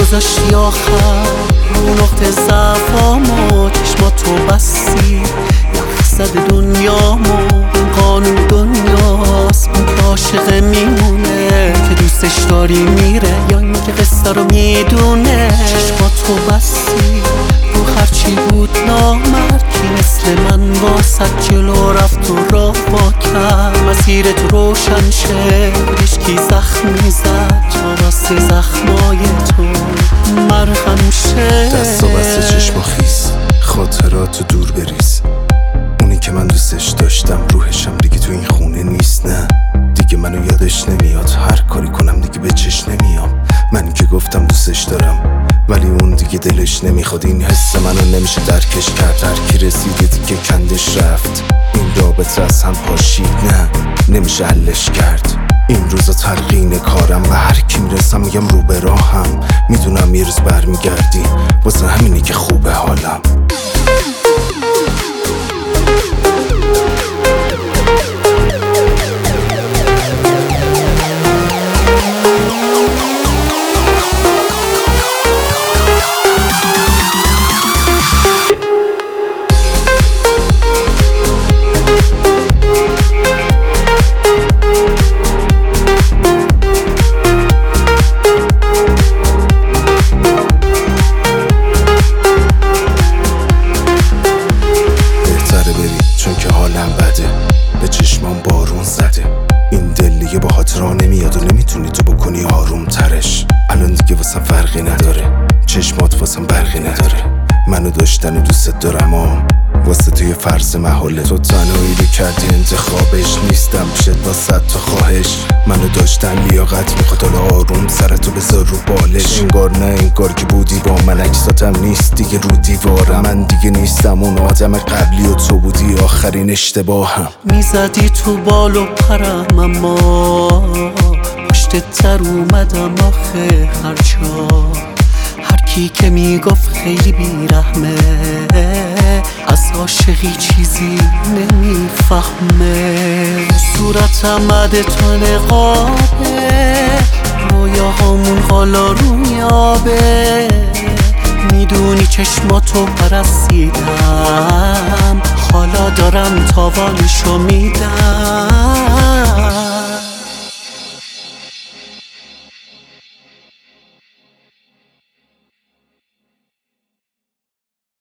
گذاشتی آخر رو نقطه ضعفامو، چشماتو بستی یخزد دنیامو. این قانون دنیاست، اون که عاشق میمونه که دوستش داری میره یا اینکه قصه رو میدونه. چشماتو بستی رو هرچی بود نامرکی مثل من واسه جلو رفت و راه با کرد. مسیرت روشن شه هیچکی زخم میزد تا واسه زخمای تو مرهم شه. دستا بسته چشما خیز، خاطراتو دور بریز. اونی که من دوستش داشتم روحشم دیگه تو این خونه نیست. نه دیگه منو یادش نمیاد، هر کاری کنم دیگه به چش نمیام. من که گفتم دوستش دارم ولی اون دیگه دلش نمیخواد. این حس منو نمیشه درکش کرد، هر کی رسیده دیگه کندش رفت. این رابطه از هم پاشید، نه نمیشه حلش کرد. این روزا تلقین کارم و هر کی میرسم میگم رو به راهم. میدونم یه روز برمیگردی، واسه همینی که خوبه حالم. به چشمام بارون زده، این دل دیگه با خاطرها نمیاد و نمیتونی تو بکنی آروم ترش. الان دیگه واسم فرقی نداره، چشمات واسم برقی نداره. منو داشتن و دوست دارم واسه توی فرض محاله. تو تنهایی رو کردی انتخابش، نیستم پیشت با 100 تا خواهش. منو داشتن لیاقت میخواد، حالا آروم سرتو بذار رو بالش. انگار نه انگار که بودی با من، عکساتم نیست دیگه رو دیوارم. من دیگه نیستم اون آدم قبلی و تو بودی آخرین اشتباهم. میزدی تو بال و پرم اما پشت تر اومدم آخه هر جا. هر کی که میگفت خیلی بیرحمه از عاشقی چیزی نمیفهمه. صورتم عده تو نقابه، رویاهامون حالا روی آبه. میدونی چشماتو پرستیدم، حالا دارم تاوانشو میدم.